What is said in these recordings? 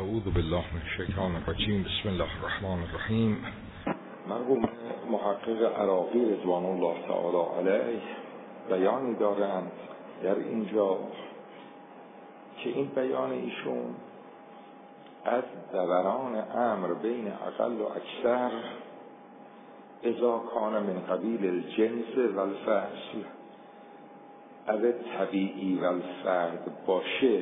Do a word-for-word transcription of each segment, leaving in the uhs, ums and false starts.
اعوذ بالله من الشیطان الرجیم. بسم الله الرحمن الرحیم. مرحوم محقق عراقی رضوان الله تعالی علیه بیانی دارند در اینجا که این بیان ایشون از دوران امر بین اقل و اکثر اذا کان من قبیل الجنس و الفصل او طبیعی و الفرد باشه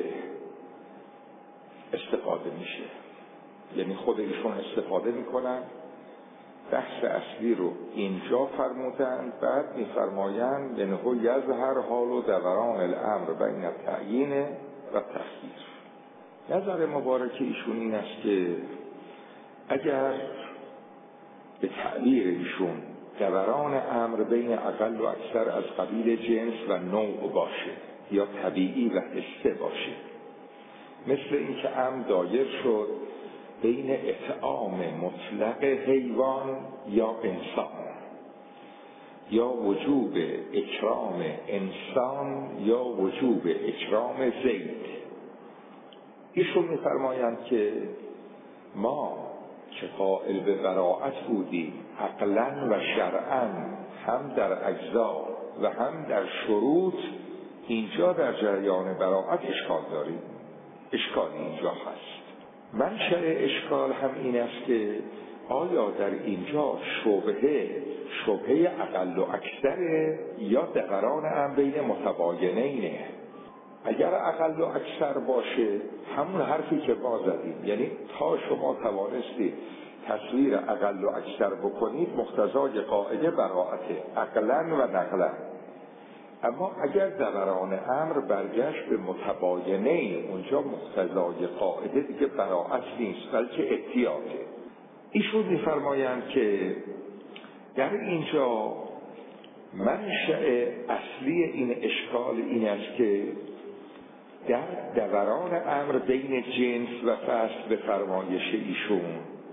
استفاده میشه. یعنی خود ایشون استفاده میکنن، بحث اصلی رو اینجا فرمودند، بعد میفرمایند لنهو یظهر حال و دوران الامر بین تعیین و تخییر. نظر مبارک ایشون این است که اگر به تعبیر ایشون دوران امر بین اقل و اکثر از قبیل جنس و نوع باشه یا طبیعی و حسه باشه، مثل اینکه امر دایر شد بین اطعام مطلق حیوان یا انسان، یا وجوب اکرام انسان یا وجوب اکرام زید، ایشون می‌فرمایند که ما که قائل به براءت بودیم عقلاً و شرعاً هم در اجزا و هم در شروط، اینجا در جریان براءت اشکال داریم. اشکالی اینجا هست. منشأ اشکال هم این است که آیا در اینجا شبهه شبهه اقل و اکثره یا دوران هم بین متباینینه؟ اگر اقل و اکثر باشه همون حرفی که ما زدیم، یعنی تا شما توانستید تصویر اقل و اکثر بکنید مقتضای قاعده براءته عقلاً و نقلاً. اما اگر دوران امر برگشت به متباینین، اونجا مقتضای قاعده دیگه براءت نیست بلکه احتیاطه. ایشون می‌فرمایند که در اینجا منشأ اصلی این اشکال این است که در دوران امر بین جنس و فصل به فرمایش ایشون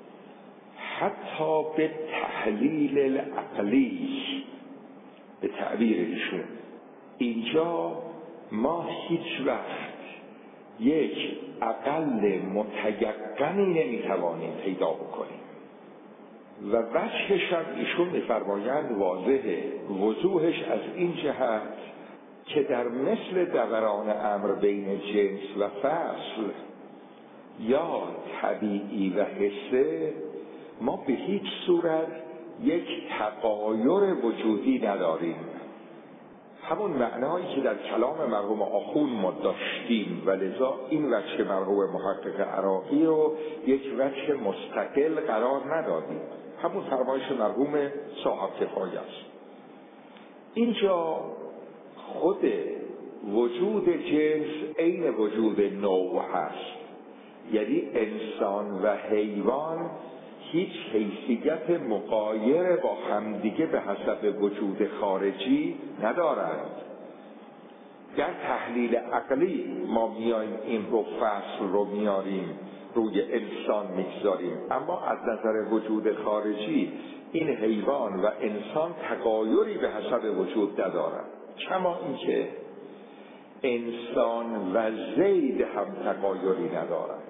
حتی به تحلیل العقلی، به تعبیر ایشون اینجا ما هیچ وقت یک اقل متیقنی نمیتوانیم پیدا بکنیم و وجهش هم ایشون میفرمایند واضحه. وضوحش از این جهت که در مثل دوران امر بین جنس و فصل یا طبیعی و حسه ما به هیچ صورت یک تغایر وجودی نداریم. همون معنایی که در کلام مرحوم آخون ما داشتیم و لذا این وجه مرحوم محقق عراقی رو یک وجه مستقل قرار ندادیم. همون فرمایش مرحوم صاحب کفایه است. اینجا خود وجود جنس عین وجود نوع هست، یعنی انسان و حیوان هیچ حیثیت مغایر با همدیگه به حسب وجود خارجی ندارند. در تحلیل عقلی ما میایم این رو فصل رو میاریم روی انسان میگذاریم، اما از نظر وجود خارجی این حیوان و انسان تغایری به حسب وجود ندارند. کما اینکه انسان و زید هم تغایری ندارند.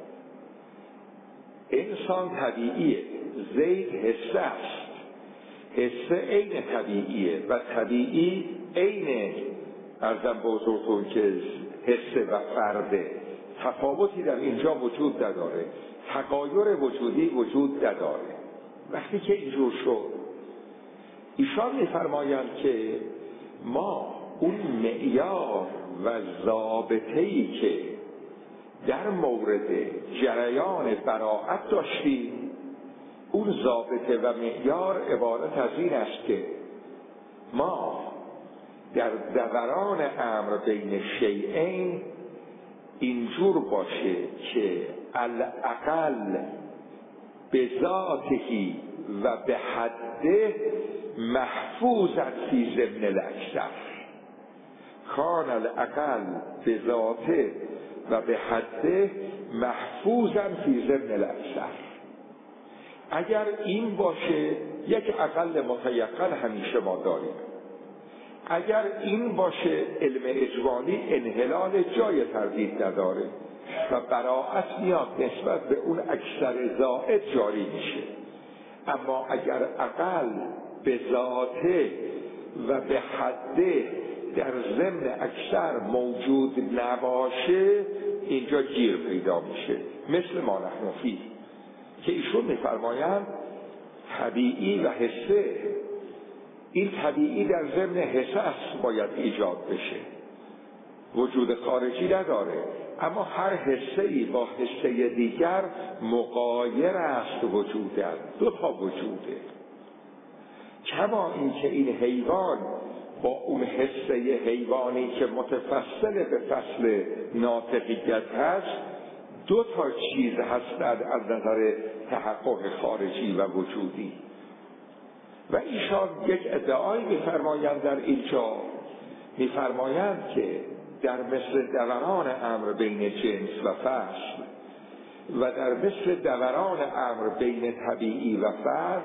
انسان طبیعیه، زید حسه است. حسه عین طبیعیه و طبیعی عین ارزم به حضورتون که حسه و فرده. تفاوتی در اینجا وجود نداره، تغایر وجودی وجود نداره. وقتی که اینجور شد ایشان میفرمایند که ما اون معیار و ضابطه‌ای که در مورد جریان براءت داشتیم، اون ضابطه و معیار عبارت از این است که ما در دوران امر بین شیئین اینجور باشه که الاقل به ذاته و به حده محفوظا فی ضمن الاکثر، کان الاقل به ذاته و به حده محفوظا فی ضمن الاکثر. اگر این باشه یک اقل متیقن همیشه ما داریم. اگر این باشه علم اجمالی انحلال جای تردید نداره. و براعت میاد نسبت به اون اکثر زائد جاری میشه. اما اگر اقل به ذاته و به حده در ضمن اکثر موجود نباشه اینجا گیر پیدا میشه. مثل ما نحن فیه که ایشون میفرمایند طبیعی و حسه، این طبیعی در ضمن حسه است باید ایجاد بشه، وجود خارجی نداره. اما هر حسه‌ای با حسه دیگر مغایر است وجودن، دو تا وجوده. کما اینکه این حیوان با اون حسه حیوانی که متفصل به فصل ناطقیت هست دو تا چیز هستند از نظر تحقق خارجی و وجودی. و ایشان یک ادعایی می‌فرمایند در اینجا، می‌فرمایند که در مثل دوران امر بین جنس و فصل و در مثل دوران امر بین طبیعی و فرد،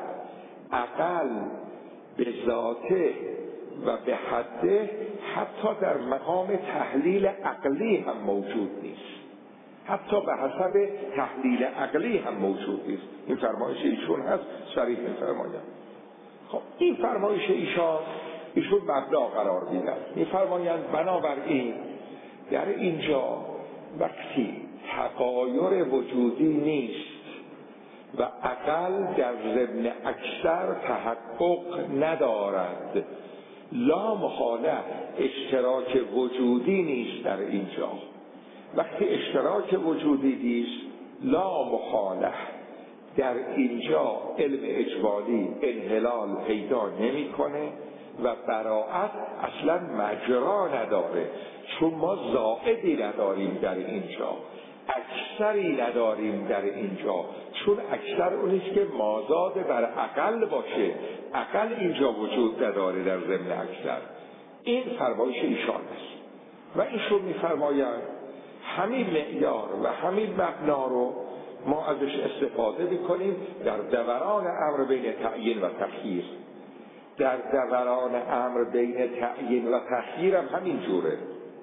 اقل به ذاته و به حده حتی در مقام تحلیل عقلی هم موجود نیست، حتی به حسب تحلیل عقلی هم موجود نیست. این فرمایش ایشون هست، صریح می‌فرمایند. خب این فرمایش ایشان ایشون مبدا قرار میدن، می‌فرمایند بنابراین در اینجا وقتی تغایر وجودی نیست و اقل در ضمن اکثر تحقق ندارد، لا محاله اشتراک وجودی نیست در اینجا. وقتی اشتراک وجودی نیست لا محاله در اینجا علم اجمالی انحلال پیدا نمی‌کنه و براعت اصلا مجرا نداره، چون ما زائدی نداریم در اینجا، اکثری نداریم در اینجا، چون اکثر اونیست که مازاد بر اقل باشه، اقل اینجا وجود نداره در ضمن اکثر. این فرمایش ایشان است و ایشون می‌فرمایند همین معیار و همین مبنا رو ما ازش استفاده می‌کنیم در دوران امر بین تعیین و تخییر. در دوران امر بین تعیین و تخییر هم همین جوره.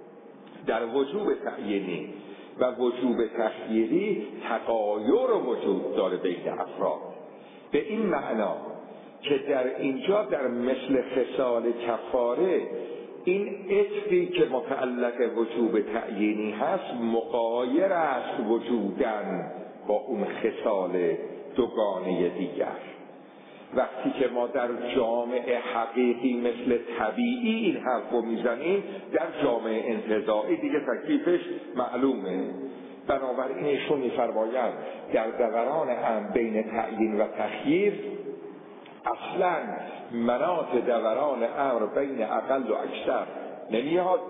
در وجوب تعیینی و وجوب تخییری تغایر وجود داره بین افراد، به این معنا که در اینجا در مثل خصال کفاره این عطفی که متعلق وجوب تعیینی هست مغایر است وجودن با اون خصال دوگانه دیگر. وقتی که ما در جامعه حقیقی مثل طبیعی این حرف رو میزنیم، در جامعه انتزاعی دیگه تکلیفش معلومه. بنابراین ایشون میفرمایند در دوران هم بین تعیین و تخییر اصلا مناط دوران امر بین اقل و اکثر نمیاد.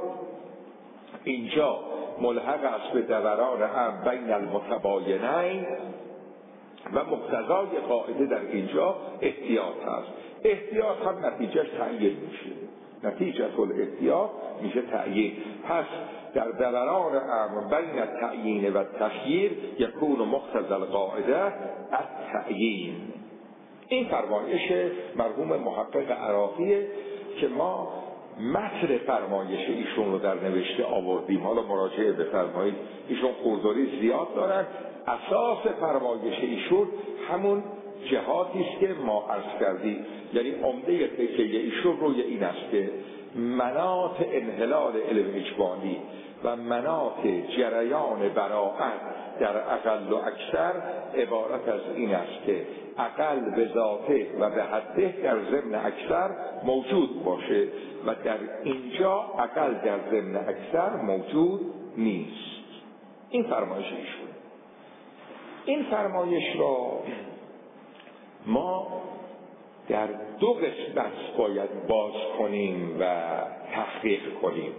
اینجا ملحق است به دوران امر بین المتباینین و مقتضای قاعده در اینجا احتیاط هست. احتیاط هم نتیجهش تعیین میشه، نتیجه الاحتیاط میشه تعیین. پس در دوران امر بین التعیین و تخییر یکون مقتضی القاعده التعیین. این فرمایش مرحوم محقق عراقیه که ما متن فرمایش ایشون رو در نوشته آوردیم. حالا مراجعه بفرمایید، ایشون خورداری زیاد دارن. اساس فرمایش ایشون همون جهاتی است که ما عرض کردیم، یعنی عمده تکیه ایشون روی این است که مناط انحلال علم اجمالی و مناط جریان براعت در اقل و اکثر عبارت از این است که اقل به ذاته و به حده در ضمن اکثر موجود باشه و در اینجا اقل در ضمن اکثر موجود نیست. این فرمایش ایشون. این فرمایش را ما در دو قسمت باید باز کنیم و تحقیق کنیم،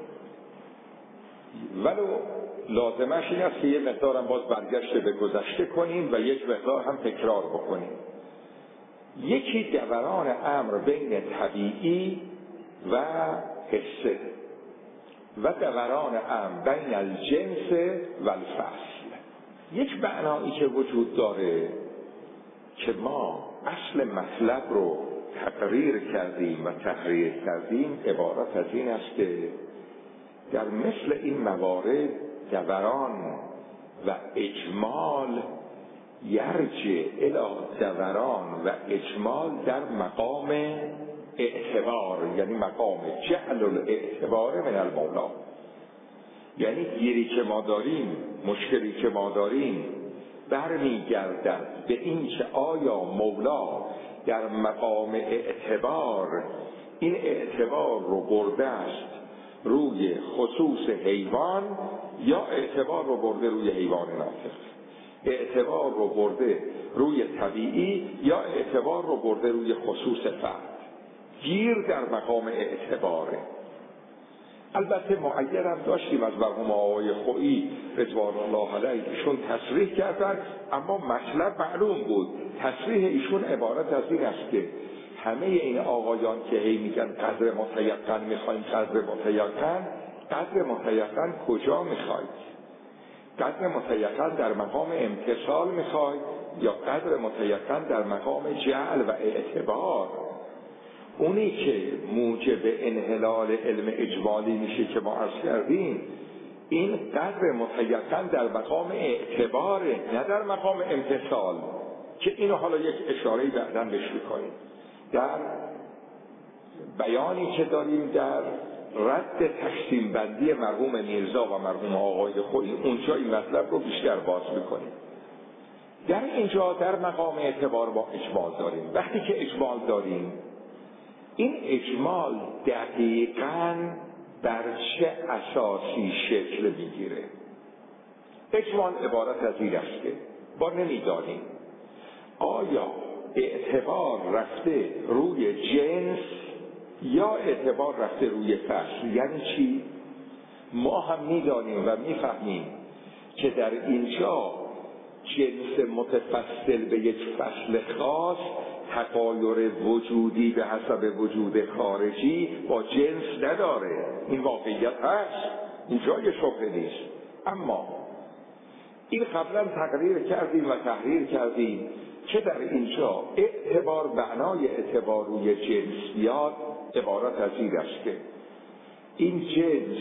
ولو لازمش این است که یه مقدارم باز برگشت به گذشته کنیم و یک مقدار هم تکرار بکنیم. یکی دوران امر بین طبیعی و حسه و دوران امر بین الجنس و الفصل. یک معنایی که وجود داره که ما اصل مطلب رو تقریر کردیم و تحریر کردیم عبارت از این است که در مثل این موارد دوران و اجمال یرجع الی دوران و اجمال در مقام اعتبار، یعنی مقام جعل الاعتبار من المولا. یعنی گیری که ما داریم، مشکلی که ما داریم برمیگردد به این که آیا مولا در مقام اعتبار این اعتبار رو برده است روی خصوص حیوان یا اعتبار رو برده روی حیوان ناطق، اعتبار رو برده روی طبیعی یا اعتبار رو برده روی خصوص فرد. گیر در مقام اعتباره. البته معیر هم داشتیم از مرحوم آقای خویی رضوان الله علیه، ایشون تصریح کردن، اما مطلب معلوم بود. تصریح ایشون عبارت از این است که همه این آقایان که هی میگن قدر متیقن میخوایم، قدر متیقن، قدر متیقن کجا میخواید؟ قدر متیقن در مقام امتصال میخواید یا قدر متیقن در مقام جعل و اعتبار؟ اونی که موجب انحلال علم اجمالی میشه که ما عرض کردیم، این قدر متیقن در مقام اعتباره، نه در مقام امتصال، که اینو حالا یک اشاره‌ای بعداً بهش می‌کنیم. در بیانی که داریم در رد تقسیم بندی مرحوم میرزا و مرحوم آقای خویی، اونجا این مطلب رو بیشتر باز می‌کنیم. در اینجا در مقام اعتبار با اجمال داریم. وقتی که اجمال داریم، این اجمال دقیقاً بر چه اساسی شکل میگیره؟ اجمال عبارت از این است که ما نمیدانیم آیا اعتبار رفته روی جنس یا اعتبار رفته روی فصل. یعنی چی؟ ما هم میدانیم و میفهمیم که در اینجا جنس متفصل به یک فصل خاص تغایر وجودی به حسب وجود خارجی با جنس نداره. این واقعیت هست، اینجا یه شبهه نیست. اما این قبلا تقریر کردیم و تحریر کردیم که در اینجا اعتبار معنای اعتبار روی جنس بیاد عبارت از این است که این جنس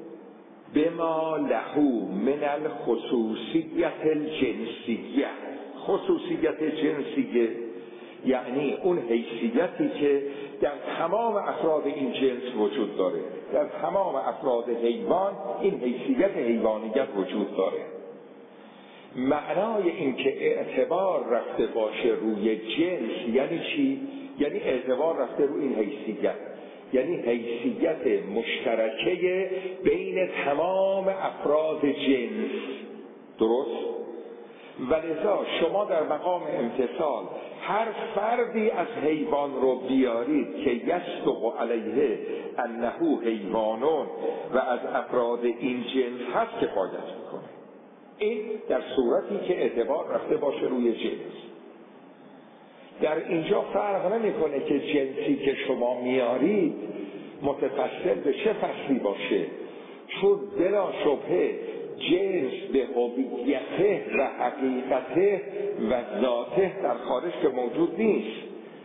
بما لهو من الخصوصیت الجنسیه. خصوصیت جنسیه یعنی اون حیثیتی که در تمام افراد این جنس وجود داره. در تمام افراد حیوان این حیثیت حیوانیت وجود داره. معنای این که اعتبار رفته باشه روی جنس یعنی چی؟ یعنی اعتبار رفته روی این حیثیت، یعنی حیثیت مشترکه بین تمام افراد جنس. درست؟ ولذا شما در مقام امتصال هر فردی از حیوان رو بیارید که یصدق علیه انه حیوانون و از افراد این جنس هست کفایت میکنه. این در صورتی که اعتبار رفته باشه روی جنس. در اینجا فرق نمیکنه که جنسی که شما میارید متفصل به چه فصلی باشه، چون بلا شبهه جنس به هویته و حقیقته و ذاته در خارج که موجود نیست.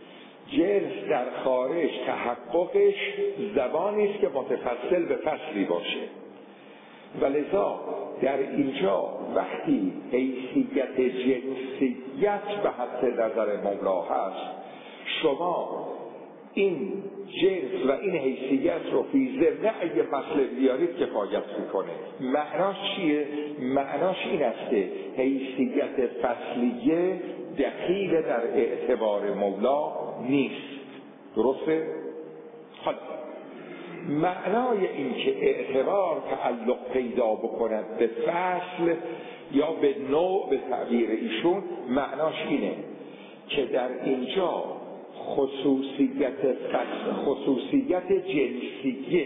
جنس در خارج تحققش زبانی است که متفصل به فصلی باشه. ولذا در اینجا وقتی حیثیت جنسیت به حد نظر مولا هست، شما این جنس و این حیثیت رو فی ضمن یه فصل بیارید کفایت میکنه. معناش چیه؟ معناش این است که حیثیت فصلیه دخیل در اعتبار مولا نیست. درسته؟ حالا معنای این که اعتبار تعلق پیدا بکند به فصل یا به نوع به تعبیر ایشون، معناش اینه که در اینجا خصوصیت فصل، خصوصیت جنسیه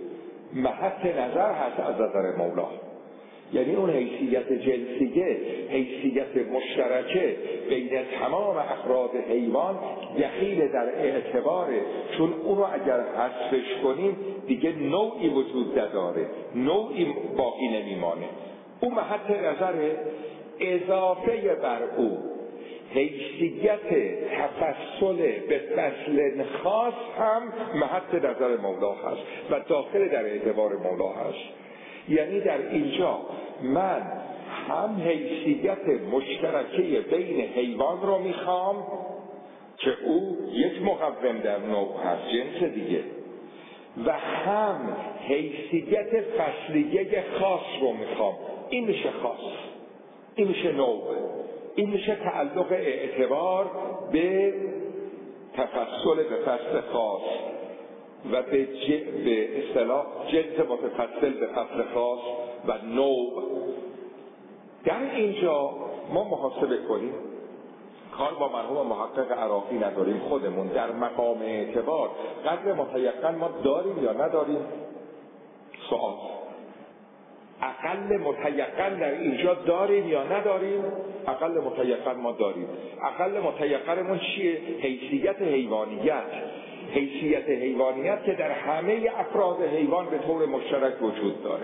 محط نظر هست از نظر مولا. یعنی اون حیثیت جنسیه حیثیت مشترکه بین تمام افراد حیوان دخیل در اعتباره، چون اونو اگر حذفش کنیم دیگه نوعی وجود نداره، نوعی باقی نمیمانه. اون محط نظر اضافه بر او حیثیت تفصل به فصل خاص هم محط نظر مولا هست و داخل در اعتبار مولا هست. یعنی در اینجا من هم حیثیت مشترکه بین حیوان رو میخوام که او یک مقوم در نوع هست، جنس دیگه، و هم حیثیت فصلیه خاص رو میخوام. این میشه خاص، این میشه نوع، این میشه تعلق اعتبار به تفصل به فصل خاص و به ج... به اصطلاح جنس متفصل به فصل خاص و نوع. در اینجا ما محاسبه کنیم، کار با مرحوم محقق عراقی نداریم، خودمون در مقام اعتبار قدر متیقن ما داریم یا نداریم؟ سوال. اقل متیقن در اینجا داریم یا نداریم؟ اقل متیقن ما داریم. اقل متیقنمون چیه؟ حیثیت حیوانیت. حیثیت حیوانیت که در همه افراد حیوان به طور مشترک وجود داره.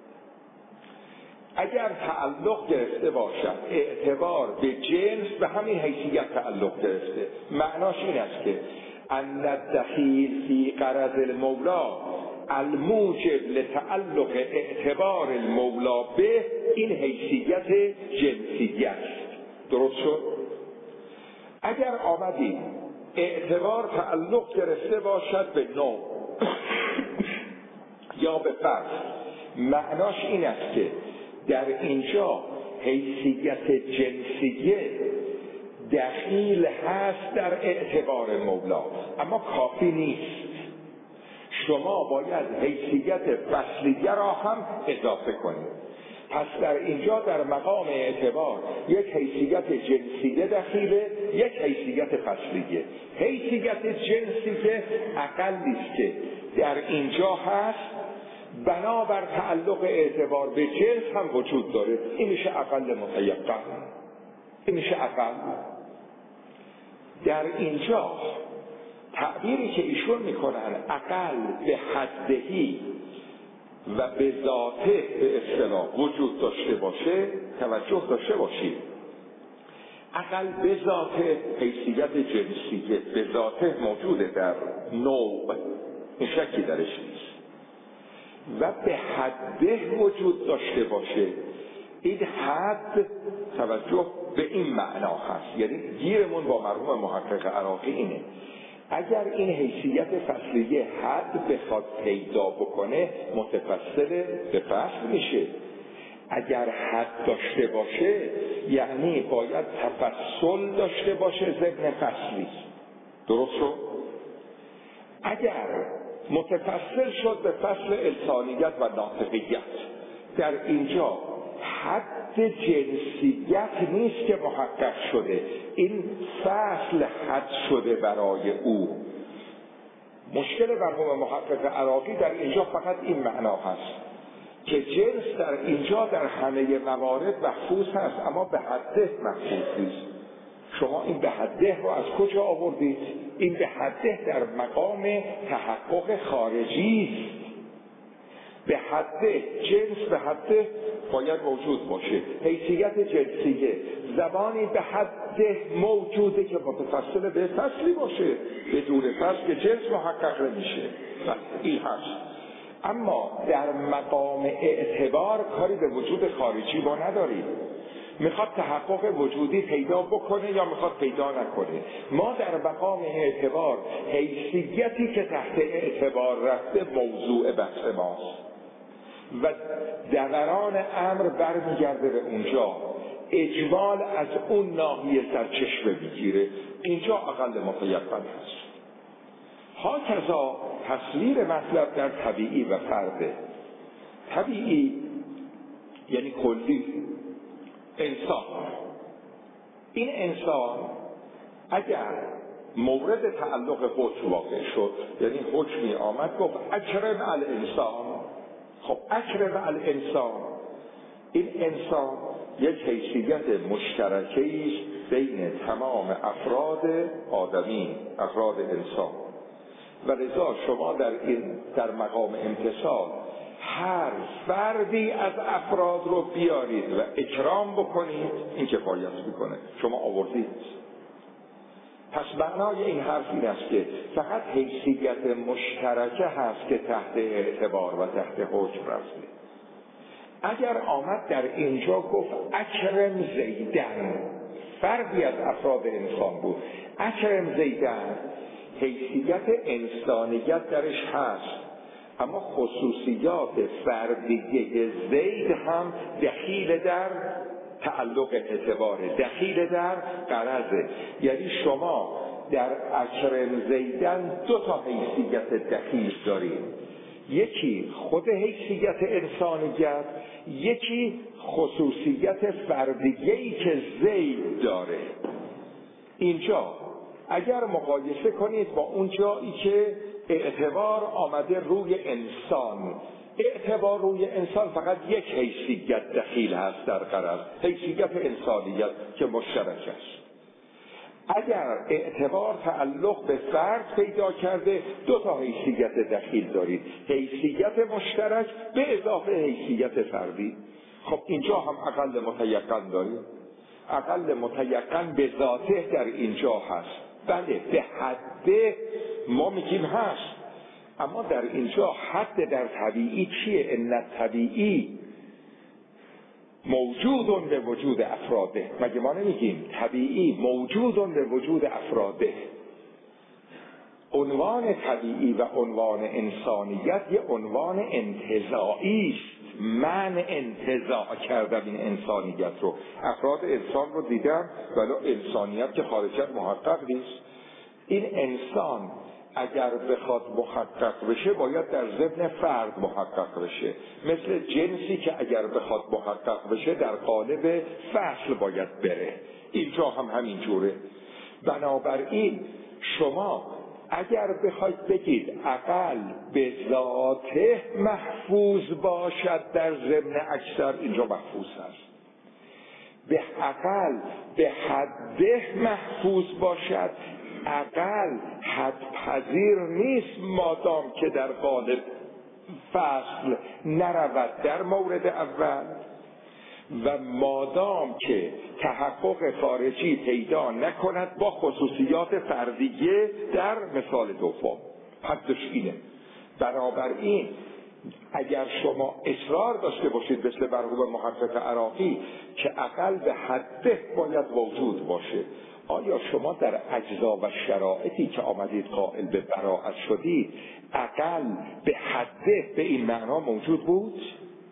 اگر تعلق گرفته باشد اعتبار به جنس، به همین حیثیت تعلق گرفته، معناش این است که ان الدخیل فی غرض المولا الموجب لتعلق اعتبار المولا به، این حیثیت جنسیه است. درست شد؟ اگر آمدیم اعتبار تعلق گرفته باشد به نوع یا به فصل، معناش این است که در اینجا حیثیت جنسیه دخیل هست در اعتبار مولا، اما کافی نیست. شما باید حیثیت فصلیه را هم اضافه کنید. پس در اینجا در مقام اعتبار یک حیثیت جنسیه دخیله، یک حیثیت فصلیه. حیثیت جنسیه اقلی است که در اینجا هست، بنابر تعلق اعتبار به جنس هم وجود داره. این میشه اقل متیقن، این میشه اقل. در اینجا تعبیری که ایشون میکنن اقل به حدهی و به ذاته به اصطلاح وجود داشته باشه، توجه داشته باشید. اقل به ذاته حیثیت جنسیه به ذاته موجوده در نوع، این شکی درش نیست. و به حده وجود داشته باشه، این حد توجه به این معنا هست. یعنی گیرمون با مرحوم محقق عراقی اینه، اگر این حیثیت فصلیه حد بخواد پیدا بکنه متفصل به فصل میشه. اگر حد داشته باشه یعنی باید تفصل داشته باشه ضمن فصلی. درست شد؟ اگر متفصل شد به فصل انسانیت و ناطقیت، در اینجا حد جنسیت نیست که محقق شده، این فصل حد شده برای او. مشکل مرحوم محقق عراقی در اینجا فقط این معنا هست که جنس در اینجا در همه موارد محفوظ هست، اما به حده محفوظ نیست. شما این به حده رو از کجا آوردید؟ این به حده در مقام تحقق خارجی است. به حده، جنس به حده باید موجود باشه. حیثیت جنسیه زبانی به حده موجوده که متفصل به فصلی باشه، بدون فصل که جنس محقق نمیشه. این هست. اما در مقام اعتبار کاری به وجود خارجی ما نداریم. میخواد تحقق وجودی پیدا بکنه یا میخواد پیدا نکنه. ما در مقام اعتبار حیثیتی که تحت اعتبار رفته موضوع بحث ماست و دوران امر برمیگرده به اونجا، اجمال از اون ناحیه سرچشمه میگیره. اینجا اقل متیقن هست. هاکذا تصویر مطلب در طبیعی و فرده. طبیعی یعنی کلی، انسان. این انسان اگر مورد تعلق حکم واقع شد، یعنی حکمی آمد گفت اکرم الانسان، خب اکرم الانسان، این انسان یک حیثیت مشترکی است بین تمام افراد آدمی، افراد انسان. و لذا شما در این در مقام امتصال هر فردی از افراد رو بیارید و اکرام بکنید، این کفایت میکنه. شما آوردید. پس معنای این حرف این است که فقط حیثیت مشترکه هست که تحت اعتبار و تحت حکم رفته. اگر آمد در اینجا گفت اکرم زیدن، فردی از افراد انسان بود، اکرم زیدن، حیثیت انسانیت درش هست، اما خصوصیات فردیه زید هم دخیل در تعلق اعتباره، دخیل در غرضه. یعنی شما در اکرم زیدن دو تا حیثیت دخیل دارید، یکی خود حیثیت انسانیت، یکی خصوصیت فردیه‌ای که زید داره. اینجا اگر مقایسه کنید با اون جایی که اعتبار آمده روی انسان، اعتبار روی انسان فقط یک حیثیت دخیل هست در غرض، حیثیت انسانیت که مشترک است. اگر اعتبار تعلق به فرد پیدا کرده، دو تا حیثیت دخیل دارید، حیثیت مشترک به اضافه حیثیت فردی. خب اینجا هم اقل متیقن دارید، اقل متیقن به ذاته در اینجا هست، بله به حد ما میگیم هست، اما در اینجا حد در طبیعی چیه؟ ان طبیعی موجودون به وجود افراده. مگه ما نمیگیم طبیعی موجودون به وجود افراده؟ عنوان طبیعی و عنوان انسانیت یه عنوان انتزاعی است. من انتزاع کردم این انسانیت رو، افراد انسان رو دیدم ولی انسانیت که خارجاً محقق نیست. این انسان اگر بخواد محقق بشه باید در ضمن فرد محقق بشه، مثل جنسی که اگر بخواد محقق بشه در قالب فصل باید بره. اینجا هم همین جوره. بنابراین شما اگر بخواید بگید عقل به ذاته محفوظ باشد در ضمن اکثر، اینجا محفوظ هست. به عقل به حده محفوظ باشد، عقل حد پذیر نیست مادام که در قالب فصل نرود در مورد اول، و مادام که تحقق خارجی پیدا نکند با خصوصیات فردیه در مثال دوم. حدش اینه. بنابراین اگر شما اصرار داشته باشید مثل مرحوم محقق عراقی که عقل به حده باید موجود باشه، آیا شما در اجزا و شرایطی که آمدید قائل به براءت شدید عقل به حده به این معنا موجود بود؟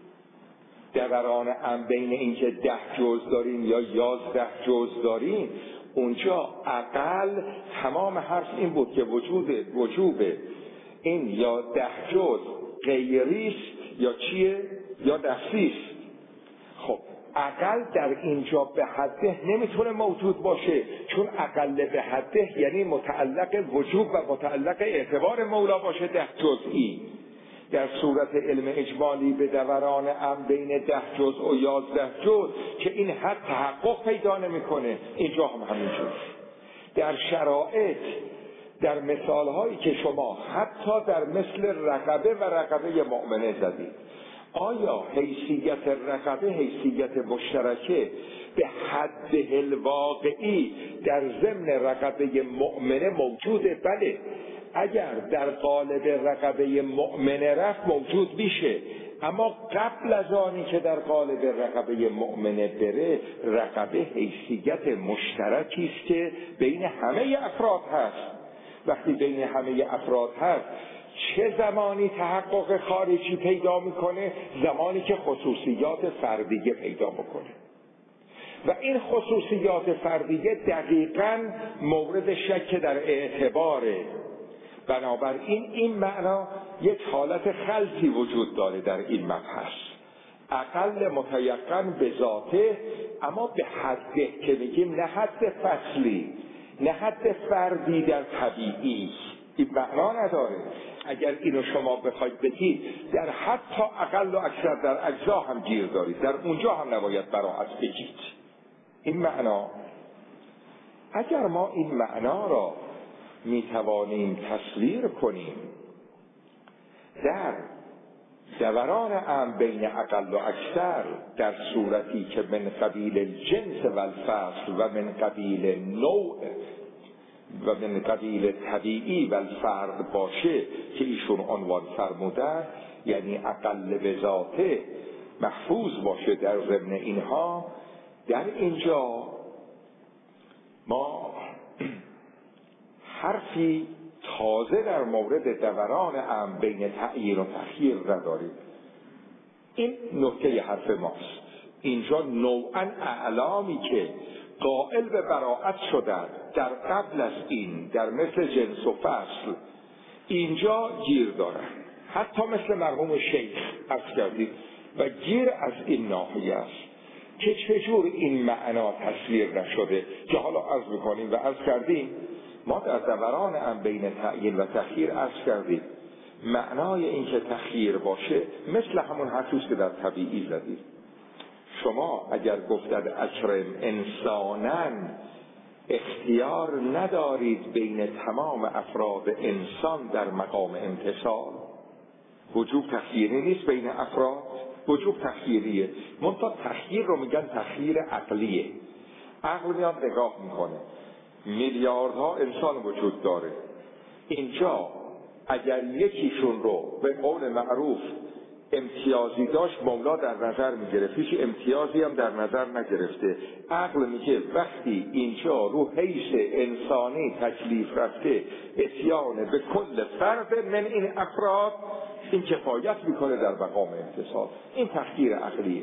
دوران ام بین اینکه ده جز داریم یا یازده جز داریم، اونجا عقل تمام حرف این بود که وجود وجوب این یا ده جز غیریست یا چیه یا نفسیست. خب عقل در اینجا به حده نمیتونه موجود باشه، چون عقل به حده یعنی متعلق وجوب و متعلق اعتبار مولا باشه ده جزئی. در صورت علم اجمالی به دوران ام بین ده جزء و یازده جزء که این حد تحقق پیدا نمیکنه، اینجا هم همینجور. در شرایط در مثالهایی که شما حتی در مثل رقبه و رقبه مؤمنه زدید، آیا حیثیت رقبه حیثیت مشترکه به حد الواقعی در ضمن رقبه مؤمنه موجوده؟ بله، اگر در قالب رقبه مؤمنه رفت موجود میشه، اما قبل از آنی که در قالب رقبه مؤمنه بره، رقبه حیثیت مشترکی است که بین همه افراد هست. وقتی بین همه افراد هست چه زمانی تحقق خارجی پیدا میکنه؟ زمانی که خصوصیات فردیه پیدا میکنه، و این خصوصیات فردیه دقیقاً مورد شک در اعتباره. بنابراین این معنا یک حالت خلطی وجود داره در این مبحث. اقل متیقن به ذاته، اما به حده که میگیم نه حد فصلی نه حد فردی در طبیعی، این معنا نداره. اگر اینو شما بخواید بگید در حتی اقل و اکثر در اجزا هم گیر دارید، در اونجا هم نباید براءت بگید. این معنا، اگر ما این معنا را میتوانیم تصویر کنیم در دوران ام بین اقل و اکثر، در صورتی که من قبیل الجنس و الفصل و من قبیل نوع و من قبیل طبیعی و الفرد باشه که ایشون عنوان فرمودن، یعنی اقل به ذاته محفوظ باشه در ضمن اینها. در اینجا ما حرفی تازه در مورد دوران امر بین تعیین و تخییر نداریم. این نکته حرف ماست. اینجا نوعاً اعلامی که قائل به براءت شدن در قبل از این در مثل جنس و فصل اینجا گیر دارن، حتی مثل مرحوم شیخ عرض کردید و گیر از این ناحیه است که چجور این معنا تصویر نشده که حالا عرض میکنیم و عرض کردیم. ما در دوران هم بین تعیین و تخییر عرض کردیم معنای این که تخییر باشه مثل همون حرفیست که در طبیعی زدید. شما اگر گفتد اکرم انسانن اختیار ندارید بین تمام افراد انسان در مقام امتصال، وجوب تخییری نیست بین افراد، وجوب تخییریه. منتها تخییر رو میگن تخییر عقلیه. عقل میاد نگاه میکنه میلیاردها انسان وجود داره، اینجا اگر یکیشون رو به قول معروف امتیازی داشت مولا در نظر میگرفت، هیچ امتیازی هم در نظر نگرفته. عقل میگه وقتی اینجا رو حیث انسانی تکلیف رفته اتیان به کل فرد من این افراد، این کفایت میکنه در مقام امتصال. این تخییر عقلیه.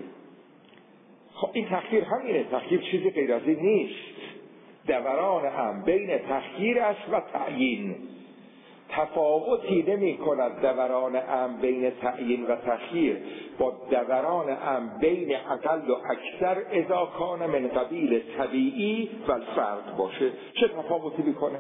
خب این تخییر همینه، تخییر چیزی غیر از این نیست. دوران هم بین تخییر است و تعیین. تفاوتی نمی کند دوران ام بین تعیین و تخییر با دوران ام بین اقل و اکثر اذا کان من قبیل طبیعی و الفرد باشه. چه تفاوتی میکنه؟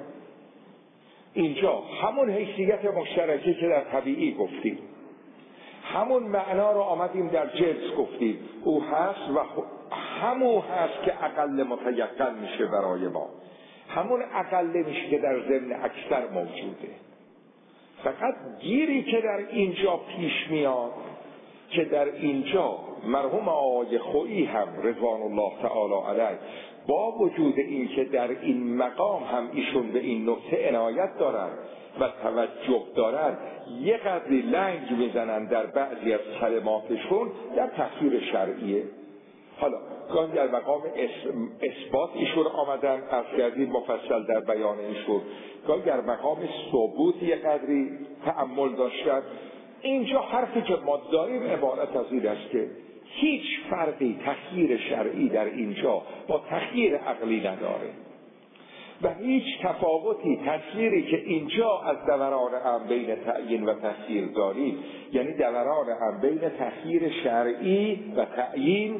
اینجا همون حیثیت مشترکی که در طبیعی گفتیم، همون معنا رو آمدیم در جنس گفتیم، او هست و همون هست که اقل متیقن میشه برای ما، همون اقل میشه که در ضمن اکثر موجوده. فقط گیری که در اینجا پیش میاد که در اینجا مرحوم آقای خویی هم رضوان الله تعالی علیه با وجود این که در این مقام هم ایشون به این نکته عنایت دارن و توجه دارن، یه قدری لنگ میزنن در بعضی از کلماتشون در تفسیر شرعیه. حالا گاهی در مقام اثبات ایشون آمدن از کردیم مفصل در بیان ایشون، گاهی در مقام ثبوت یه قدری تأمل داشتن. اینجا حرفی که ما داریم عبارت از این است که هیچ فرقی تخییر شرعی در اینجا با تخییر عقلی نداره و هیچ تفاوتی تصویری که اینجا از دوران هم بین تعیین و تخییر داریم، یعنی دوران هم بین تخییر شرعی و تعیین،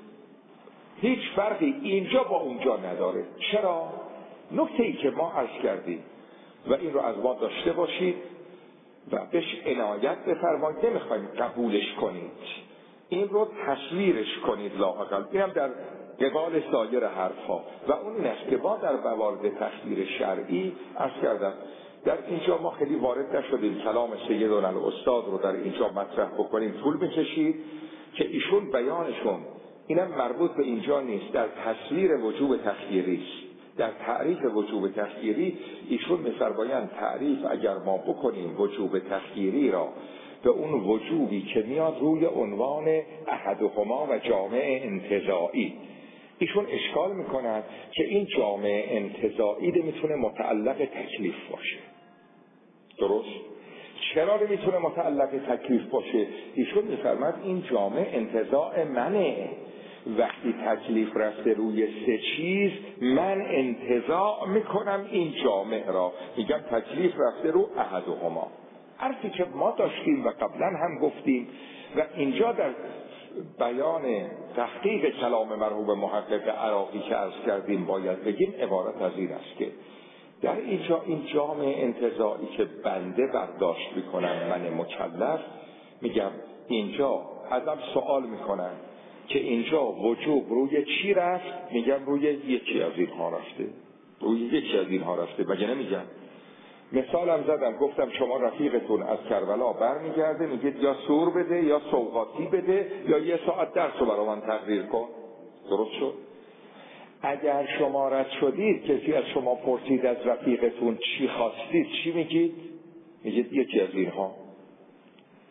هیچ فرقی اینجا با اونجا نداره. چرا؟ نکته‌ای که ما عرض کردیم و این رو از ما داشته باشید و بهش عنایت بفرمایید، نمیخوایم قبولش کنید، این رو تصویرش کنید لااقل. این هم در قبال سایر حرفها و اون این است که ما در موارد تخییر شرعی عرض کردم در اینجا ما خیلی وارد نشدیم کلام سیدنا الاستاد رو در اینجا مطرح بکنیم، طول میکشید که ایشون بیانشون اینم مربوط به اینجا نیست، در تصویر وجوب تخییری است. در تعریف وجوب تخییری ایشون می‌فرمایند تعریف اگر ما بکنیم وجوب تخییری را به اون وجوبی که میاد روی عنوان احدهما و جامع انتزاعی، ایشون اشکال میکنند که این جامع انتزاعی میتونه متعلق تکلیف باشه. درست؟ چرا نمیتونه متعلق تکلیف باشه؟ ایشون میفرماید این جامع انتزاع منه، وقتی تکلیف رفته روی سه چیز من انتزاع میکنم این جامع را، میگم تکلیف رفته رو احدهما. حرفی که ما داشتیم و قبلا هم گفتیم و اینجا در بیان تحقیق کلام مرحوم محقق عراقی که عرض کردیم باید بگیم عبارت از این است که در اینجا این جامع انتزاعی که بنده برداشت میکنم من مکلف، میگم اینجا ازم سوال میکنن که اینجا وجوب روی چی رفت؟ میگم روی یکی از اینها رفته، روی یکی از اینها رفته. مگه نمیگم؟ مثالم زدم گفتم شما رفیقتون از کربلا برمیگرده میگید یا سور بده یا سوغاتی بده یا یه ساعت درس رو برای من تقریر کن. درست شد؟ اگر شما رد شدید کسی از شما پرسید از رفیقتون چی خواستید چی میگید؟ میگید یکی از اینها.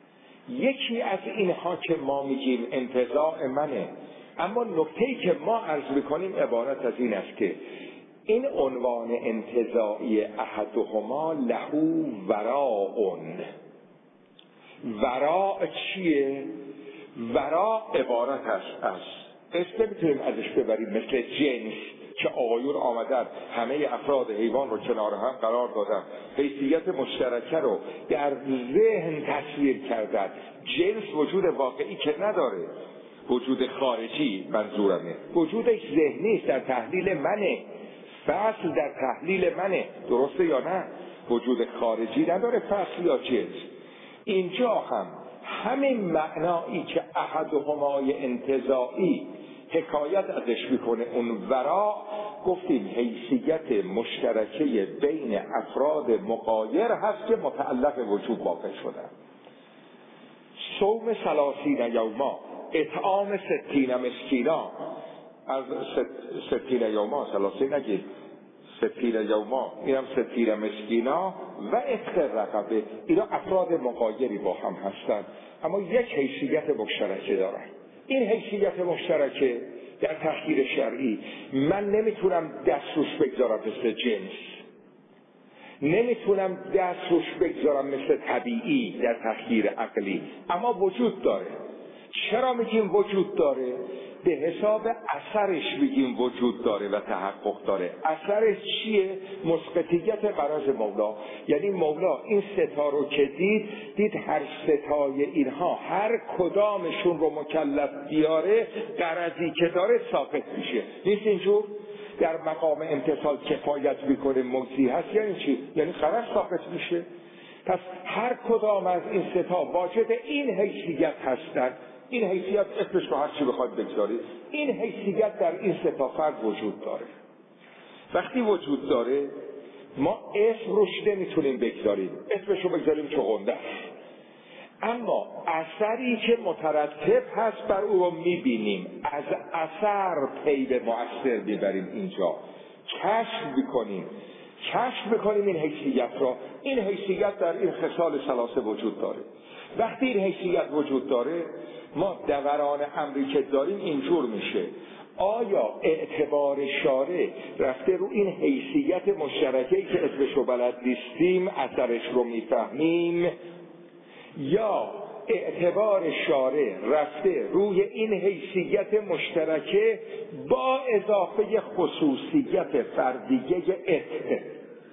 یکی از اینها که ما میگیم انتزاع منه، اما نکته‌ای که ما عرض میکنیم عبارت از این است که این عنوان انتزاعی احدهما لهو وراء. وراء چیه؟ وراء عبارت است از اسم نمیتونیم ازش ببریم مثل جنس که آقایون آمدن همه افراد حیوان رو کنار هم قرار دادن، حیثیت مشترکه رو در ذهن تصویر کردن. جنس وجود واقعی که نداره، وجود خارجی منظورمه، وجودش ذهنی است، در تحلیل منه، فصل در تحلیل منه، درسته یا نه؟ وجود خارجی نداره فصل یا جنس. اینجا هم همین معنایی که احدهمای انتزاعی حکایت ازش میکنه، اون ورا، گفتیم حیثیت مشترکه بین افراد مغایر هست که متعلق وجود واقع شدن. صوم ثلاثین یوما، اطعام ستین مسکینا، از ستین یوما ثلاثین نگید، ستین یوما، اینم ستین مسکینا و عتق رقبه، اینا افراد مغایری با هم هستن اما یک حیثیت مشترکه دارن. این حیثیت مشترکه در تحقیر شرعی من نمیتونم دست روش بگذارم مثل جنس، نمیتونم دست روش بگذارم مثل طبیعی در تحقیر عقلی، اما وجود داره. چرا میگیم وجود داره؟ به حساب اثرش میگیم وجود داره و تحقق داره. اثرش چیه؟ مسقطیت غرض مولا. یعنی مولا این ستا رو که دید، دید هر ستای اینها هر کدامشون رو مکلف بیاره غرضی که داره ثابت میشه. نیست اینجور؟ در مقام امتصال کفایت میکنه مجزی هست. یعنی چی؟ یعنی غرض ثابت میشه. پس هر کدام از این ستا واجد این حیثیت هستند. این حیثیت اسمش رو هر چی بخواد بگذارید، این حیثیت در این سه تا فرد وجود داره. وقتی وجود داره ما اسم روش نمیتونیم بگذاریم، اسمش رو بگذاریم چغنده است، اما اثری که مترتب هست بر او رو میبینیم، از اثر پی به مؤثر میبریم. اینجا کشف میکنیم کشف میکنیم این حیثیت را. این حیثیت در این خصال ثلاثه وجود داره. وقتی این حیثیت وجود داره ما دوران امری که داریم اینجور میشه. آیا اعتبار شارع رفته رو این حیثیت مشترکه‌ای که اسمش رو بلد نیستیم اثرش رو میفهمیم، یا اعتبار شارع رفته روی این حیثیت مشترکه با اضافه خصوصیت فردیه عتق؟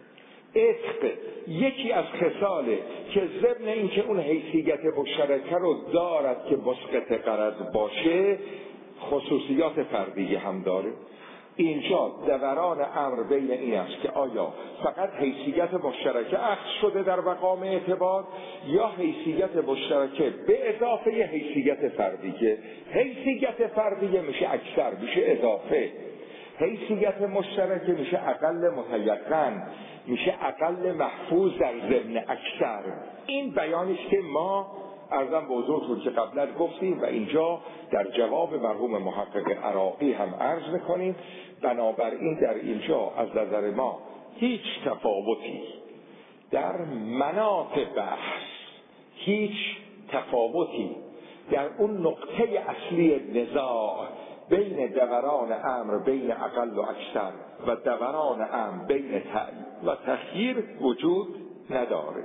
عتق یکی از خصاله که ضمن این که اون حیثیت مشترکه رو دارد که مسقط غرض باشه، خصوصیات فردیه هم داره. اینجا دوران امر بین این است که آیا فقط حیثیت مشترکه اخذ شده در مقام اعتبار یا حیثیت مشترکه به اضافه حیثیت فردیه. حیثیت فردیه میشه اکثر، میشه اضافه. حیثیت مشترکه میشه اقل متیقن، میشه اقل محفوظ در ضمن اکثر. این بیانیست که ما عرضم به حضورتون که قبلا گفتیم و اینجا در جواب مرحوم محقق عراقی هم عرض میکنیم. بنابراین در اینجا از نظر ما هیچ تفاوتی در مناط بحث، هیچ تفاوتی در اون نقطه اصلی نزاع بین دوران امر بین اقل و اکثر و دوران امر بین تعیین و تخییر وجود نداره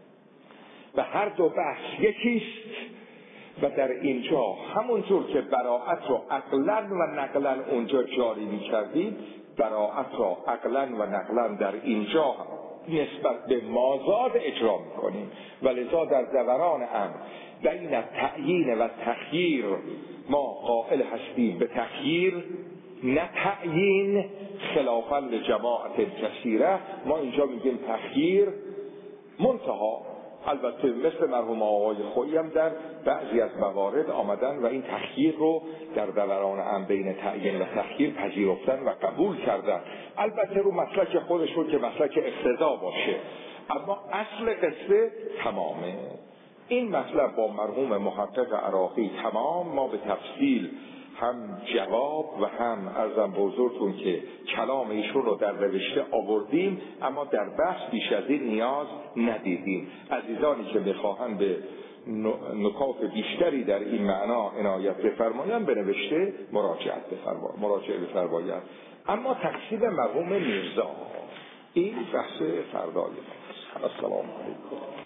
و هر دو بحث یکیست. و در اینجا همونجور که براءت رو عقلاً و نقلاً اونجا جاری می کردیم، براءت را عقلاً و نقلاً در اینجا نسبت به مازاد اجرا می کنیم. و لذا در دوران امر بین تعیین و تخییر ما قائل هستیم به تخییر نه تعیین، خلافاً لجماعت کثیره. ما اینجا میگیم تخییر. منتها البته مثل مرحوم آقای خویی هم در بعضی از موارد آمدن و این تخییر رو در دوران امر بین تعیین و تخییر پذیرفتن و قبول کردن، البته رو مسلک خودشون که مسلک اقتضا باشه. اما اصل قصه تمامه. این مطلب با مرحوم محقق عراقی تمام ما به تفصیل هم جواب و هم عرضم به حضورتون که کلام ایشون رو در نوشته آوردیم، اما در بحث بیش از این نیاز ندیدیم. عزیزانی که بخواهند به نکات بیشتری در این معنا عنایت بفرمایند به نوشته مراجعت بفرمایند مراجعه بفرمایند. اما تقصیر مرحوم میرزا این بحث فردای ماست. السلام علیکم.